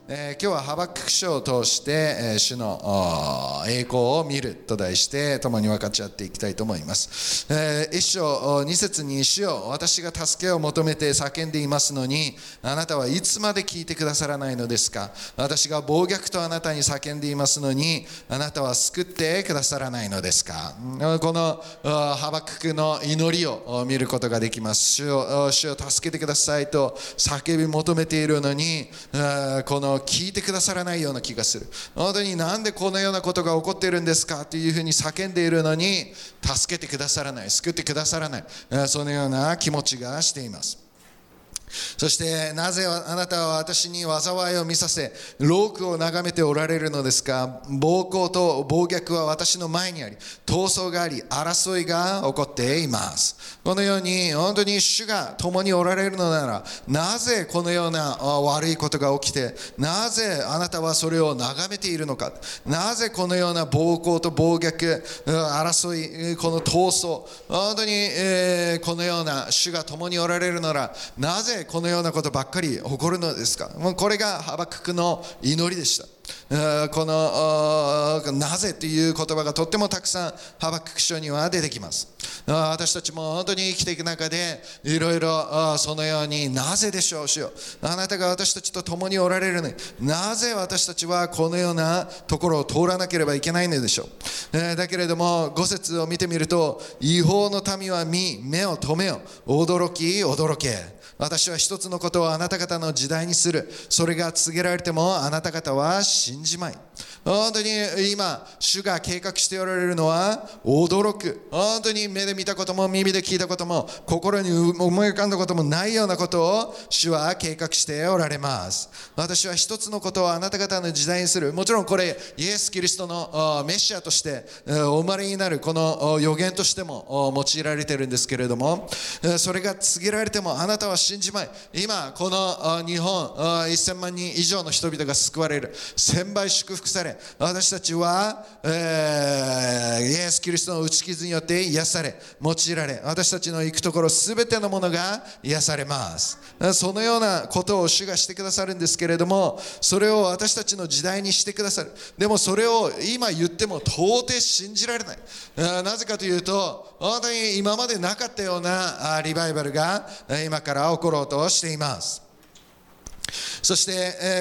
今日はハバクク書を通して、主の栄光を見ると題して共に分かち合っていきたいと思います。一章二節に、主よ、私が助けを求めて叫んでいますのに、あなたはいつまで聞いてくださらないのですか。私が暴虐とあなたに叫んでいますのに、あなたは救ってくださらないのですか。このハバククの祈りを見ることができます。主を助けてくださいと叫び求めているのに、この聞いてくださらないような気がする。本当になんでこのようなことが起こっているんですかというふうに叫んでいるのに、助けてくださらない、救ってくださらない、そのような気持ちがしています。そしてなぜあなたは私に災いを見させ、労苦を眺めておられるのですか。暴行と暴虐は私の前にあり、闘争があり、争いが起こっています。このように本当に主が共におられるのなら、なぜこのような悪いことが起きて、なぜあなたはそれを眺めているのか。なぜこのような暴行と暴虐、争い、この闘争、本当にこのような主が共におられるなら、なぜこのようなことばっかり起こるのですか。もうこれがハバククの祈りでした。このなぜという言葉がとってもたくさんハバクク書には出てきます。私たちも本当に生きていく中でいろいろそのように、なぜでしょう、主よ、あなたが私たちと共におられるのに、なぜ私たちはこのようなところを通らなければいけないのでしょう。だけれども5節を見てみると、違法の民は目を留めよ、驚き驚け。私は一つのことをあなた方の時代にする。それが告げられてもあなた方は信じまい。本当に今主が計画しておられるのは驚く。本当に目で見たことも耳で聞いたことも心に思い浮かんだこともないようなことを主は計画しておられます。私は一つのことをあなた方の時代にする。もちろんこれイエス・キリストのメシアとしてお生まれになるこの予言としても用いられているんですけれども、それが告げられてもあなたは信じまい。今この日本1000万人以上の人々が救われる、1000倍祝福され、私たちは、イエス・キリストの打ち傷によって癒され、用いられ、私たちの行くところ全てのものが癒されます。そのようなことを主がしてくださるんですけれども、それを私たちの時代にしてくださる。でもそれを今言っても到底信じられない。なぜかというと、本当に今までなかったようなリバイバルが今から起ころうとしています。そして、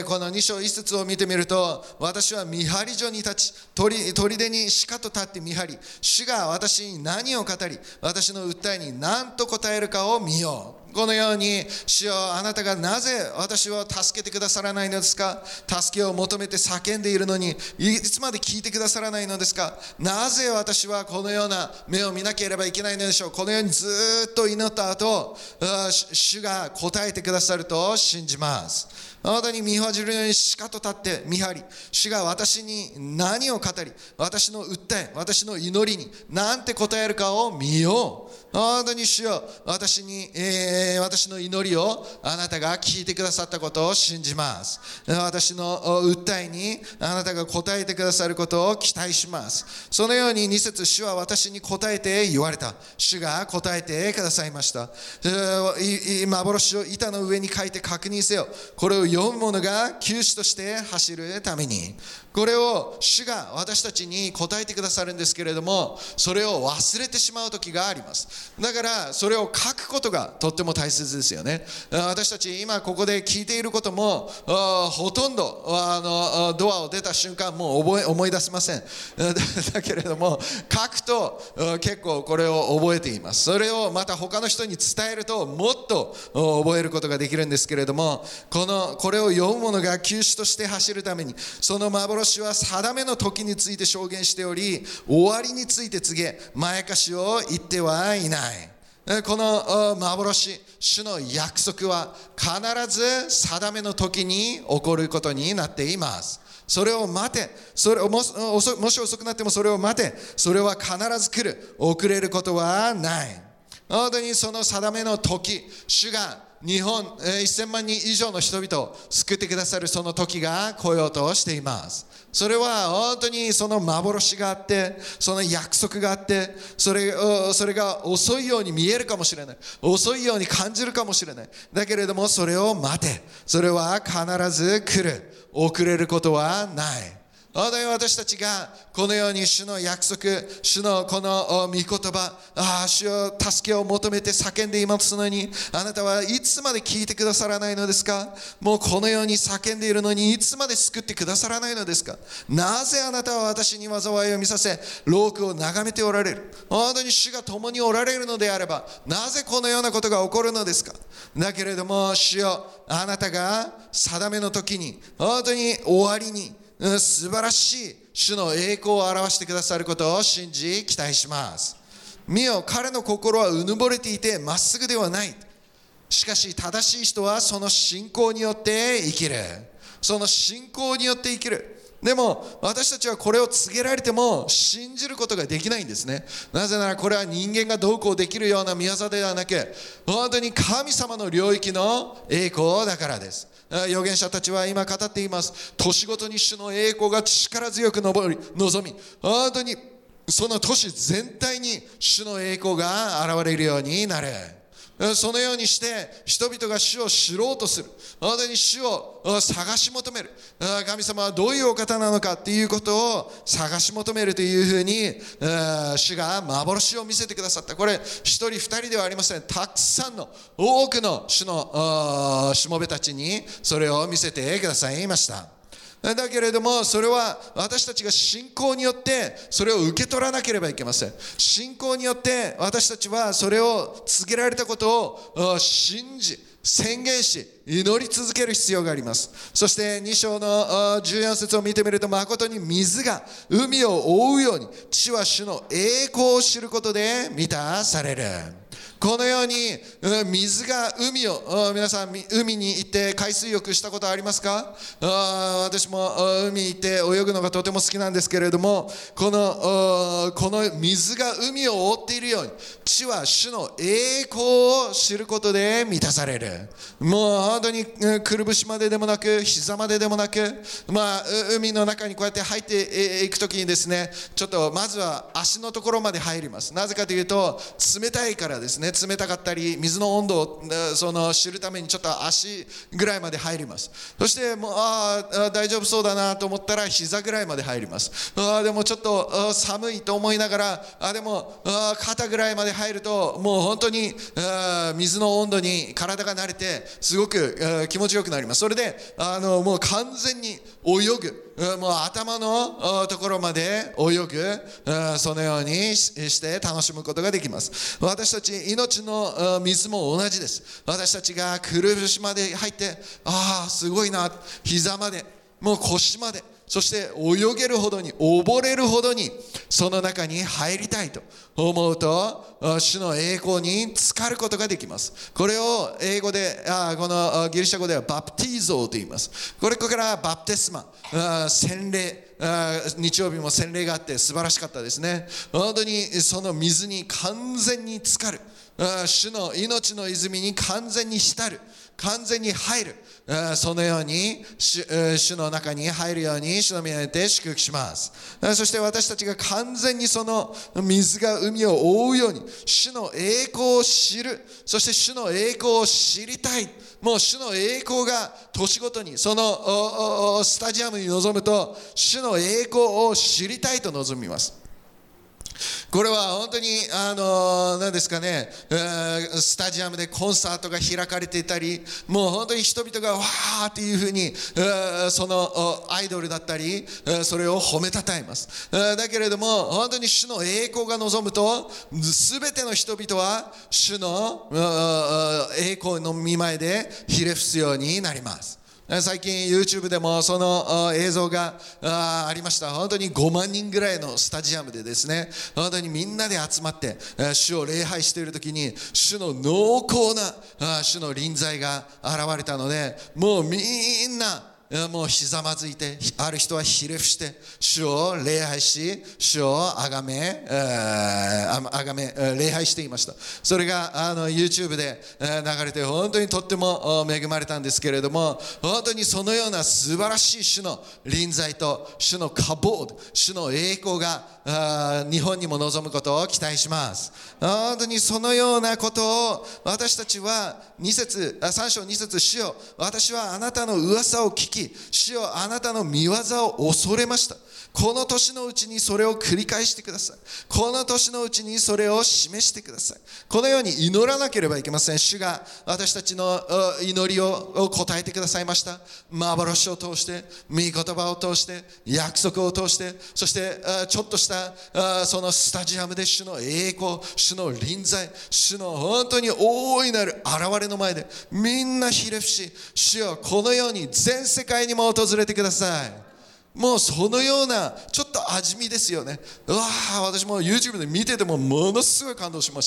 この2章1節を見てみると、私は見張り所に立ち、砦にしかと立って見張り、主が私に何を語り、私の訴えに何と答えるかを見よう。このように、主よ、あなたがなぜ私を助けてくださらないのですか。助けを求めて叫んでいるのに、いつまで聞いてくださらないのですか。なぜ私はこのような目を見なければいけないのでしょう。このようにずっと祈った後、主が答えてくださると信じます。あなたに見張るようにしかと立って見張り、主が私に何を語り、私の訴え、私の祈りに何て答えるかを見よう。本当に主よ、私の祈りをあなたが聞いてくださったことを信じます。私の訴えにあなたが答えてくださることを期待します。そのように2節、主は私に答えて言われた。主が答えてくださいました。幻を板の上に書いて確認せよ。これを読む者が救主として走るために。これを主が私たちに答えてくださるんですけれども、それを忘れてしまう時があります。だからそれを書くことがとっても大切ですよね。私たち今ここで聞いていることもほとんどドアを出た瞬間もう思い出せません。だけれども書くと結構これを覚えています。それをまた他の人に伝えるともっと覚えることができるんですけれども、これを読む者が救主として走るために、その幻は定めの時について証言しており、終わりについて告げ、まやかしを言ってはいない。この幻、主の約束は必ず定めの時に起こることになっています。それを待て。もし遅くなってもそれを待て。それは必ず来る。遅れることはない。本当にその定めの時、主が日本1000万人以上の人々を救ってくださるその時が来ようとしています。それは本当にその幻があって、その約束があって、それが遅いように見えるかもしれない、遅いように感じるかもしれない。だけれどもそれを待て、それは必ず来る、遅れることはない。本当に私たちがこのように主の約束、主のこの御言葉、主よ助けを求めて叫んでいますのに、あなたはいつまで聞いてくださらないのですか？もうこのように叫んでいるのにいつまで救ってくださらないのですか？なぜあなたは私に災いを見させ、労苦を眺めておられる？本当に主が共におられるのであれば、なぜこのようなことが起こるのですか？だけれども主よ、あなたが定めの時に、本当に終わりに素晴らしい主の栄光を表してくださることを信じ期待します。見よ、彼の心はうぬぼれていてまっすぐではない。しかし正しい人はその信仰によって生きる。その信仰によって生きる。でも私たちはこれを告げられても信じることができないんですね。なぜならこれは人間がどうこうできるような見業ではなく、本当に神様の領域の栄光だからです。預言者たちは今語っています。年ごとに主の栄光が力強く望み、本当にその都市全体に主の栄光が現れるようになる。そのようにして人々が主を知ろうとする。本当に主を探し求める。神様はどういうお方なのかっていうことを探し求めるというふうに主が幻を見せてくださった。これ一人二人ではありません。たくさんの多くの主のしもべたちにそれを見せてくださいました。だけれどもそれは私たちが信仰によってそれを受け取らなければいけません。信仰によって私たちはそれを告げられたことを信じ宣言し祈り続ける必要があります。そして2章の14節を見てみると、誠に水が海を覆うように地は主の栄光を知ることで満たされる。このように水が海を、皆さん海に行って海水浴したことありますか？私も海に行って泳ぐのがとても好きなんですけれども、この水が海を覆っているように地は主の栄光を知ることで満たされる。もう本当にくるぶしまででもなく膝まででもなく、海の中にこうやって入っていくときにですね、ちょっとまずは足のところまで入ります。なぜかというと冷たいからですね。冷たかったり水の温度を知るためにちょっと足ぐらいまで入ります。そしてもう大丈夫そうだなと思ったら膝ぐらいまで入ります。でもちょっと寒いと思いながらでも肩ぐらいまで入るともう本当に水の温度に体が慣れてすごく気持ちよくなります。それでもう完全に泳ぐ、もう頭のところまで泳ぐ、そのようにして楽しむことができます。私たち命の水も同じです。私たちがくるぶしまで入ってすごいな、膝までもう腰まで、そして泳げるほどに溺れるほどにその中に入りたいと思うと主の栄光に浸かることができます。これを英語でこのギリシャ語ではバプティゾーと言います。これからバプテスマ、洗礼、日曜日も洗礼があって素晴らしかったですね。本当にその水に完全に浸かる、主の命の泉に完全に浸る、完全に入る、そのように 主の中に入るように主の御によって祝福します。そして私たちが完全にその水が海を覆うように主の栄光を知る、そして主の栄光を知りたい。もう主の栄光が年ごとにそのスタジアムに臨むと主の栄光を知りたいと望みます。これは本当に何ですかね、スタジアムでコンサートが開かれていたり、もう本当に人々がわーっていうふうにそのアイドルだったりそれを褒めたたえます。だけれども本当に主の栄光が望むと全ての人々は主の栄光の御前でひれ伏すようになります。最近 YouTube でもその映像がありました。本当に5万人ぐらいのスタジアムでですね、本当にみんなで集まって主を礼拝している時に主の濃厚な主の臨在が現れたので、もうみんなもうひざまずいて、ある人はひれ伏して主を礼拝し、主を崇め礼拝していました。それがYouTube で流れて本当にとっても恵まれたんですけれども、本当にそのような素晴らしい主の臨在と主のカボード、主の栄光が日本にも望むことを期待します。本当にそのようなことを私たちは3章2節、主よ私はあなたの噂を聞き、主よあなたの御業を恐れました。この年のうちにそれを繰り返してください。この年のうちにそれを示してください。このように祈らなければいけません。主が私たちの祈りを答えてくださいました。幻を通して、御言葉を通して、約束を通して、そしてちょっとしたそのスタジアムで主の栄光、主の臨在、主の本当に大いなる現れの前でみんなひれ伏し、主よこのように全世界にも訪れてください。もうそのようなちょっと味見ですよね。私も YouTube で見ててもものすごい感動しました。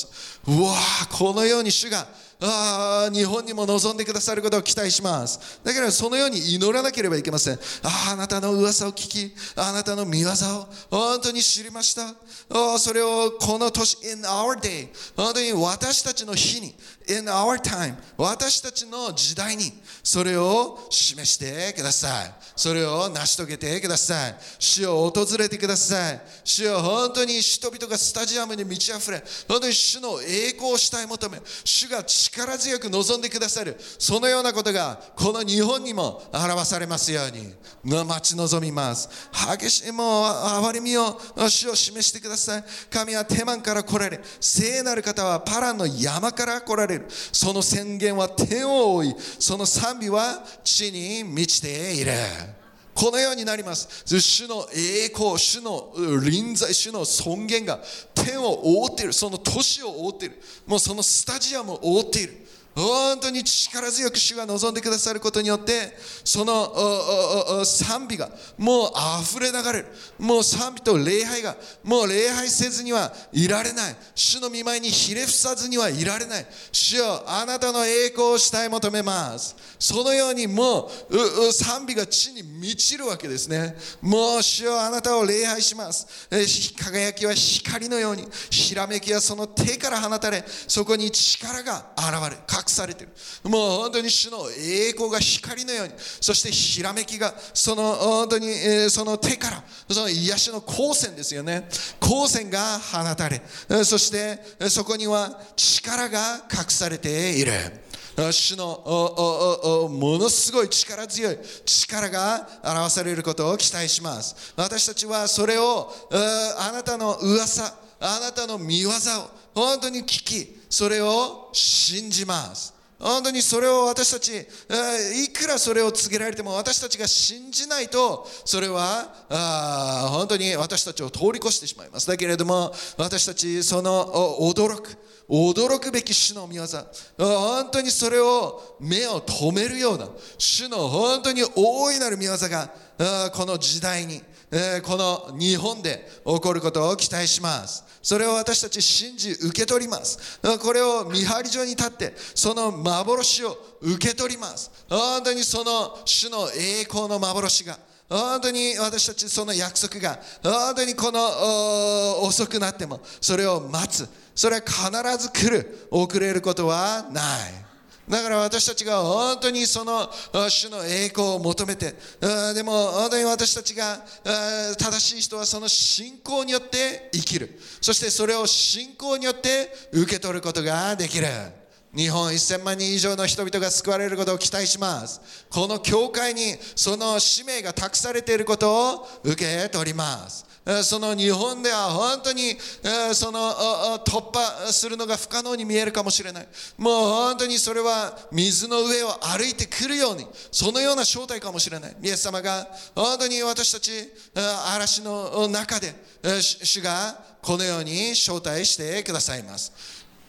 このように主が日本にも望んでくださることを期待します。だからそのように祈らなければいけません。あなたの噂を聞き、あなたの御業を本当に知りました。それをこの年 in our day、 本当に私たちの日に in our time、 私たちの時代にそれを示してください。それを成し遂げてください。主を訪れてください。主よ本当に人々がスタジアムに満ち溢れ、本当に主の栄光をしたい求め、主が力強く望んでくださる、そのようなことがこの日本にも表されますように待ち望みます。激しいもう憐れみを主を示してください。神はテマンから来られ、聖なる方はパランの山から来られる。その宣言は天を覆い、その賛美は地に満ちている。このようになります。主の栄光、主の臨在、主の尊厳が天を覆っている。その都市を覆っている。もうそのスタジアムを覆っている。本当に力強く主が望んでくださることによって、その賛美がもう溢れ流れる。もう賛美と礼拝がもう礼拝せずにはいられない。主の御前にひれ伏さずにはいられない。主よあなたの栄光をしたい求めます。そのようにもう賛美が地に満ちるわけですね。もう主よあなたを礼拝します。輝きは光のように、ひらめきはその手から放たれ、そこに力が現れる、隠されている。もう本当に主の栄光が光のように、そしてひらめきがその本当にその手から、その癒しの光線ですよね。光線が放たれ、そしてそこには力が隠されている。主のものすごい力強い力が表されることを期待します。私たちはそれをあなたの噂、あなたの御業を本当に聞き、それを信じます。本当にそれを私たち、いくらそれを告げられても私たちが信じないと、それは本当に私たちを通り越してしまいます。だけれども私たちその驚くべき主の御業、本当にそれを目を留めるような主の本当に大いなる御業がこの時代に、この日本で起こることを期待します。それを私たち信じ受け取ります。これを見張り所に立ってその幻を受け取ります。本当にその主の栄光の幻が、本当に私たちその約束が本当にこの遅くなってもそれを待つ。それは必ず来る。遅れることはない。だから私たちが本当にその主の栄光を求めて、でも本当に私たちが正しい人はその信仰によって生きる。そしてそれを信仰によって受け取ることができる。日本1000万人以上の人々が救われることを期待します。この教会にその使命が託されていることを受け取ります。その日本では本当にその突破するのが不可能に見えるかもしれない。もう本当にそれは水の上を歩いてくるように、そのような正体かもしれない。イエス様が本当に私たち嵐の中で主がこのように招待してくださいます。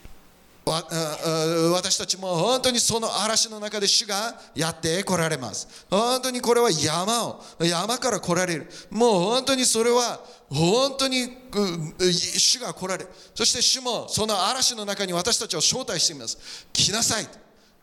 私たちも本当にその嵐の中で主がやって来られます。本当にこれは山から来られる。もう本当にそれは本当に主が来られる。そして主もその嵐の中に私たちを招待しています。来なさい。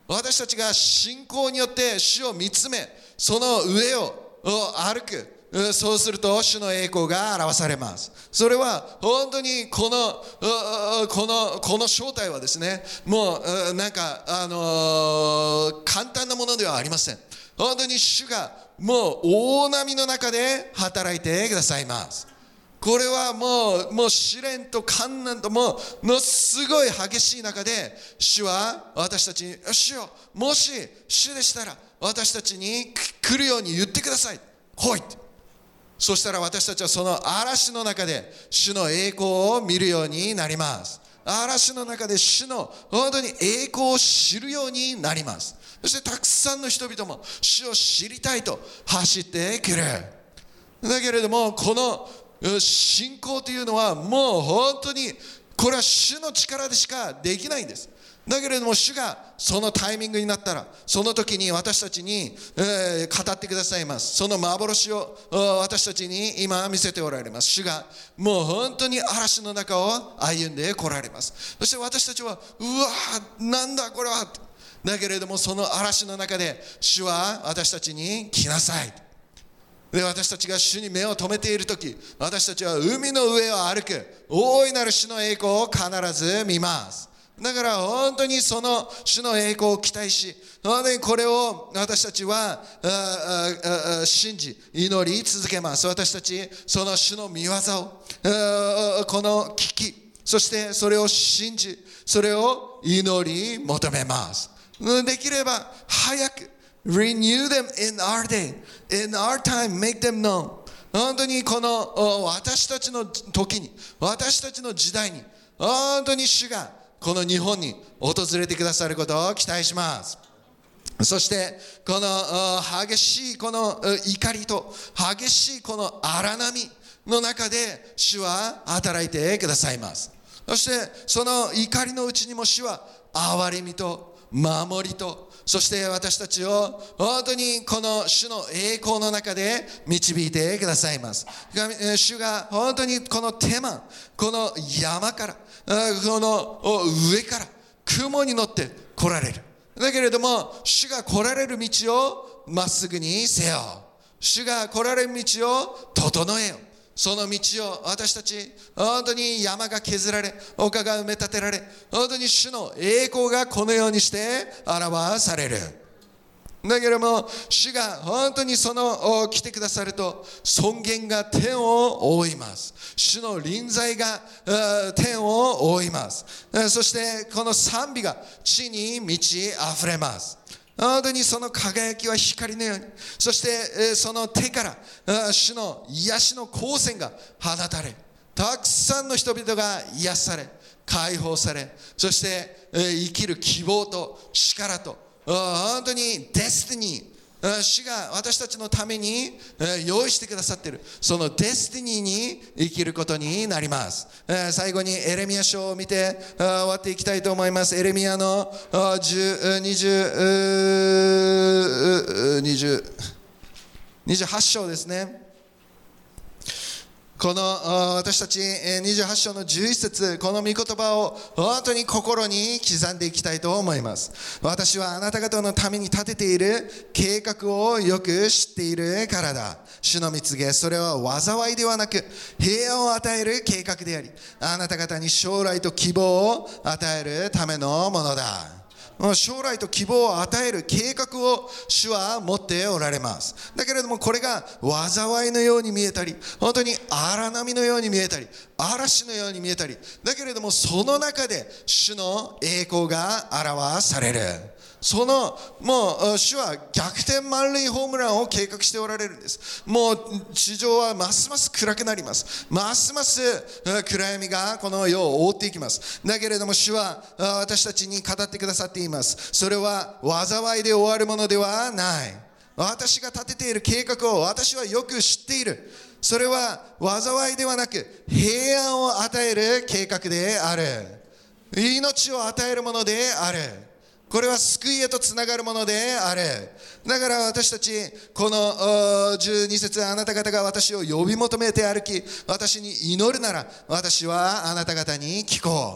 私たちが信仰によって主を見つめ、その上を歩く。そうすると主の栄光が表されます。それは本当にこの正体はですね、もうなんか簡単なものではありません。本当に主がもう大波の中で働いてくださいます。これはもう試練と困難とものすごい激しい中で、主は私たちに、主よ、もし主でしたら私たちに来るように言ってください。来い。そしたら私たちはその嵐の中で主の栄光を見るようになります。嵐の中で主の本当に栄光を知るようになります。そしてたくさんの人々も主を知りたいと走ってくる。だけれどもこの信仰というのはもう本当にこれは主の力でしかできないんです。だけれども主がそのタイミングになったら、その時に私たちに、語ってくださいます。その幻を私たちに今見せておられます。主がもう本当に嵐の中を歩んで来られます。そして私たちはうわーなんだこれは。だけれどもその嵐の中で主は私たちに来なさい。で、私たちが主に目を留めているとき、私たちは海の上を歩く大いなる主の栄光を必ず見ます。だから本当にその主の栄光を期待し、本当にこれを私たちは信じ祈り続けます。私たちその主の御業をこの聞き、そしてそれを信じ、それを祈り求めます。できれば早くRenew them in our day, in our time, make them known. 本当にこの私たちの時に、私たちの時代に、本当に主がこの日本に訪れてくださることを期待します。そしてこの激しいこの怒りと激しいこの荒波の中で主は働いてくださいます。そしてその怒りのうちにも主は憐れみと守りと、そして私たちを本当にこの主の栄光の中で導いてくださいます。主が本当にこのテマン、この山から、この上から雲に乗って来られる。だけれども主が来られる道をまっすぐにせよ。主が来られる道を整えよ。その道を私たち本当に山が削られ、丘が埋め立てられ、本当に主の栄光がこのようにして表される。だけども主が本当にその来てくださると尊厳が天を覆います。主の臨在が天を覆います。そしてこの賛美が地に満ち溢れます。本当にその輝きは光のように、そしてその手から主の癒しの光線が放たれ、たくさんの人々が癒され解放され、そして生きる希望と力と本当にデスティニー、主が私たちのために用意してくださっているそのデスティニーに生きることになります。最後にエレミヤ書を見て終わっていきたいと思います。エレミヤの28章ですね。この私たち28章の11節、この御言葉を本当に心に刻んでいきたいと思います。私はあなた方のために立てている計画をよく知っているからだ。主の蜜げ、それは災いではなく平安を与える計画であり、あなた方に将来と希望を与えるためのものだ。将来と希望を与える計画を主は持っておられます。だけれどもこれが災いのように見えたり、本当に荒波のように見えたり、嵐のように見えたり、だけれどもその中で主の栄光が表される。もう主は逆転満塁ホームランを計画しておられるんです。もう地上はますます暗くなります。ますます暗闇がこの世を覆っていきます。だけれども主は私たちに語ってくださっています。それは災いで終わるものではない。私が立てている計画を私はよく知っている。それは災いではなく平安を与える計画である。命を与えるものである。これは救いへとつながるものである。だから私たちこの12節、あなた方が私を呼び求めて歩き私に祈るなら私はあなた方に聞こう。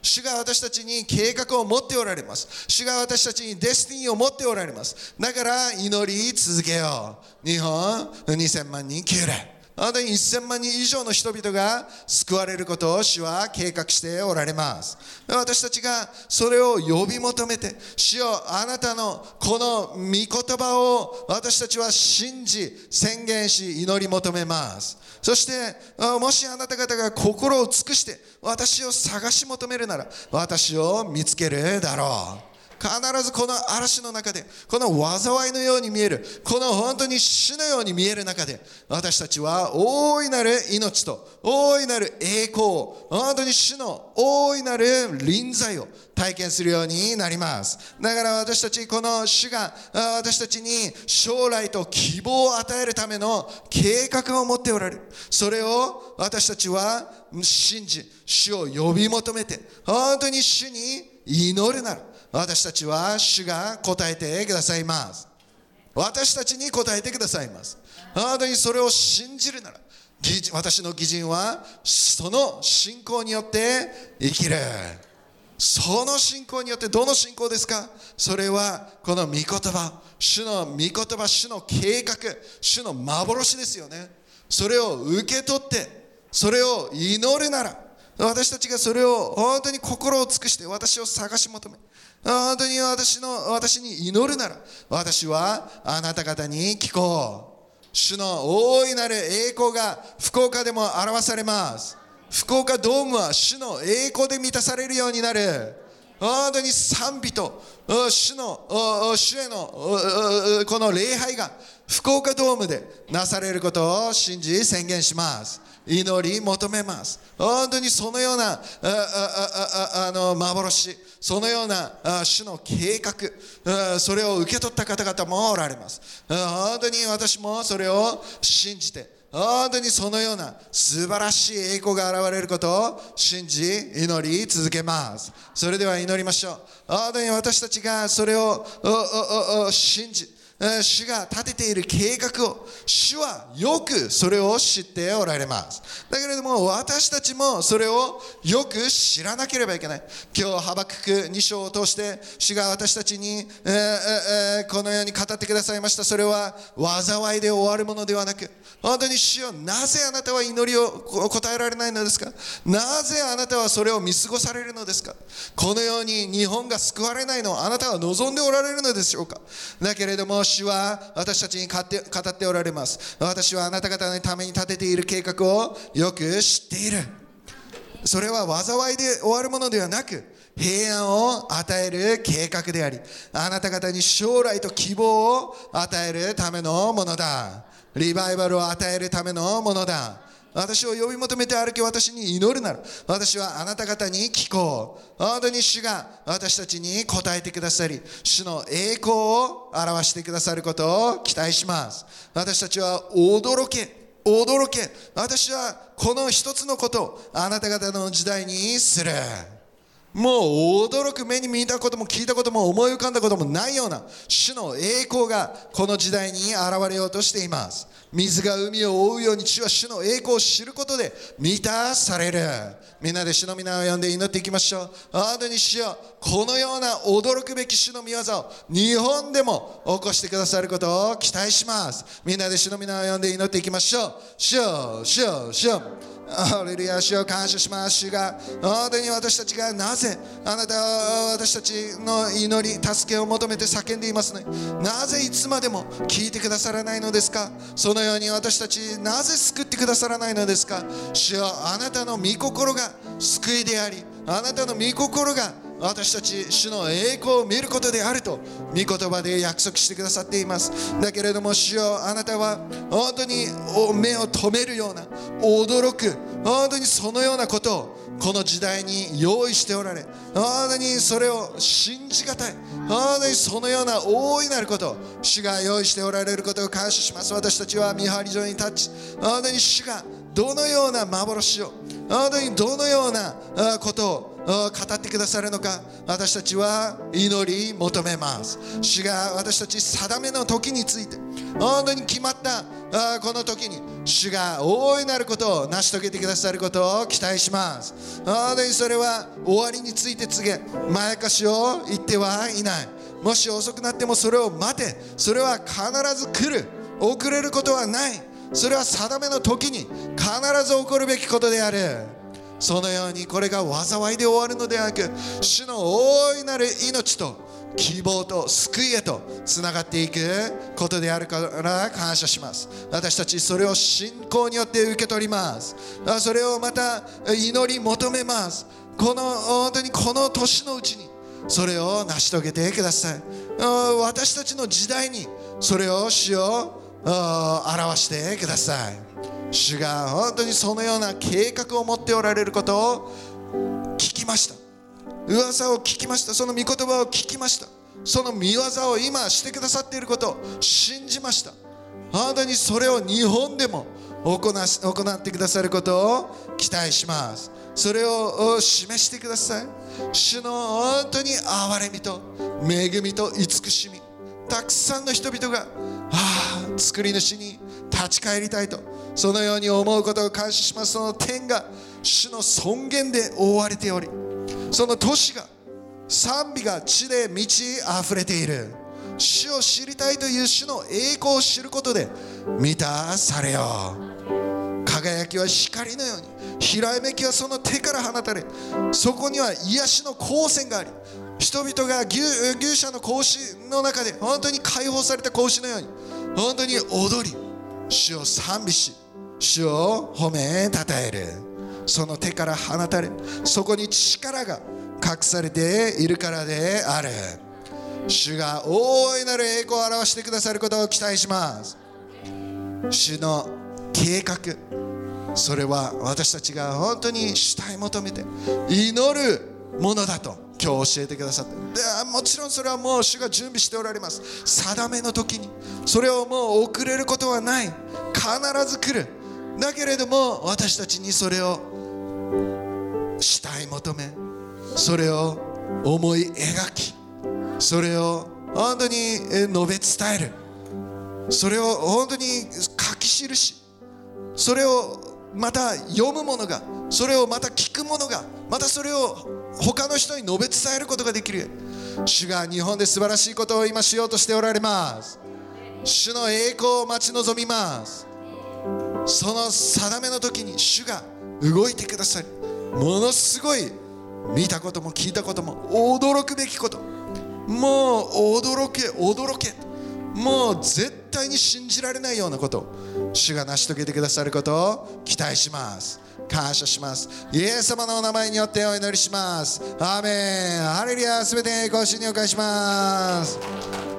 主が私たちに計画を持っておられます。主が私たちにデスティニーを持っておられます。だから祈り続けよう。日本2000万人救霊、本当に1000万人以上の人々が救われることを主は計画しておられます。私たちがそれを呼び求めて、主よ、あなたのこの御言葉を私たちは信じ宣言し祈り求めます。そしてもしあなた方が心を尽くして私を探し求めるなら、私を見つけるだろう。必ずこの嵐の中で、この災いのように見える、この本当に死のように見える中で、私たちは大いなる命と大いなる栄光を、本当に主の大いなる臨在を体験するようになります。だから私たち、この主が私たちに将来と希望を与えるための計画を持っておられる。それを私たちは信じ、主を呼び求めて、本当に主に祈るなら、私たちは主が答えてくださいます。私たちに答えてくださいます。本当にそれを信じるなら、私の義人はその信仰によって生きる。その信仰によって、どの信仰ですか？それはこの御言葉、主の御言葉、主の計画、主の幻ですよね。それを受け取ってそれを祈るなら、私たちがそれを本当に心を尽くして私を探し求め、本当に私に祈るなら、私はあなた方に聞こう。主の大いなる栄光が福岡でも表されます。福岡ドームは主の栄光で満たされるようになる。本当に賛美と主へのこの礼拝が福岡ドームでなされることを信じ宣言します。祈り求めます。本当にそのような幻、そのような主の計画、それを受け取った方々もおられます。本当に私もそれを信じて、本当にそのような素晴らしい栄光が現れることを信じ祈り続けます。それでは祈りましょう。本当に私たちがそれを信じ、主が立てている計画を、主はよくそれを知っておられます。だけれども私たちもそれをよく知らなければいけない。今日ハバクク2章を通して主が私たちに、このように語ってくださいました。それは災いで終わるものではなく、本当に主よ、なぜあなたは祈りを答えられないのですか？なぜあなたはそれを見過ごされるのですか？このように日本が救われないのをあなたは望んでおられるのでしょうか？だけれども主は私たちに語っておられます。私はあなた方のために立てている計画をよく知っている。それは災いで終わるものではなく、平安を与える計画であり、あなた方に将来と希望を与えるためのものだ。リバイバルを与えるためのものだ。私を呼び求めて歩き、私に祈るなら、私はあなた方に聞こう。本当に主が私たちに答えてくださり、主の栄光を表してくださることを期待します。私たちは驚け。私はこの一つのことをあなた方の時代にする。もう驚く、目に見たことも聞いたことも思い浮かんだこともないような主の栄光がこの時代に現れようとしています。水が海を覆うように地は主の栄光を知ることで満たされる。みんなで主の皆を呼んで祈っていきましょう。本当に主よ、このような驚くべき主の御業を日本でも起こしてくださることを期待します。みんなで主の皆を呼んで祈っていきましょう。主よ、主よ、主よ、ハレルヤ、主を感謝します。主が本当に私たちがなぜあなたは私たちの祈り助けを求めて叫んでいますね。なぜいつまでも聞いてくださらないのですか？そのように私たちなぜ救ってくださらないのですか？主よ、あなたの御心が救いであり、あなたの御心が私たち主の栄光を見ることであると御言葉で約束してくださっています。だけれども主よ、あなたは本当に目を留めるような驚く、本当にそのようなことをこの時代に用意しておられ、本当にそれを信じがたい、本当にそのような大いなることを主が用意しておられることを感謝します。私たちは見張り所に立ち、本当に主がどのような幻を、本当にどのようなことを語ってくださるのか、私たちは祈り求めます。主が私たち定めの時について、 本当に決まったこの時に主が大いなることを成し遂げてくださることを期待します。本当にそれは終わりについて告げ、まやかしを言ってはいない。もし遅くなってもそれを待て。それは必ず来る。遅れることはない。それは定めの時に必ず起こるべきことである。そのようにこれが災いで終わるのではなく、主の大いなる命と希望と救いへとつながっていくことであるから感謝します。私たちそれを信仰によって受け取ります。それをまた祈り求めます。本当にこの年のうちにそれを成し遂げてください。私たちの時代にそれを主を表してください。主が本当にそのような計画を持っておられることを聞きました。噂を聞きました。その御言葉を聞きました。その御業を今してくださっていることを信じました。本当にそれを日本でも行ってくださることを期待します。それを示してください。主の本当に憐れみと恵みと慈しみ、たくさんの人々が作り主に立ち返りたいとそのように思うことを感謝します。その天が主の尊厳で覆われており、その都市が賛美が地で満ち溢れている。主を知りたいという主の栄光を知ることで満たされよう。輝きは光のように、ひらめきはその手から放たれ、そこには癒しの光線があり、人々が牛舎の格子の中で本当に解放された格子のように本当に踊り、主を賛美し、主を褒めたたえる。その手から放たれ、そこに力が隠されているからである。主が大いなる栄光を表してくださることを期待します。主の計画、それは私たちが本当に主体求めて祈るものだと今日教えてくださって、もちろんそれはもう主が準備しておられます。定めの時にそれをもう遅れることはない。必ず来る。だけれども私たちにそれを主体求め、それを思い描き、それを本当に述べ伝える、それを本当に書き記し、それをまた読む者が、それをまた聞く者が、またそれを他の人に述べ伝えることができる。主が日本で素晴らしいことを今しようとしておられます。主の栄光を待ち望みます。その定めの時に主が動いてくださり、ものすごい見たことも聞いたことも驚くべきこと、もう驚け、もう絶対に信じられないようなことを主が成し遂げてくださることを期待します。感謝します。イエス様のお名前によってお祈りします。アーメン。ハレルヤ。すべてご主にお返しします。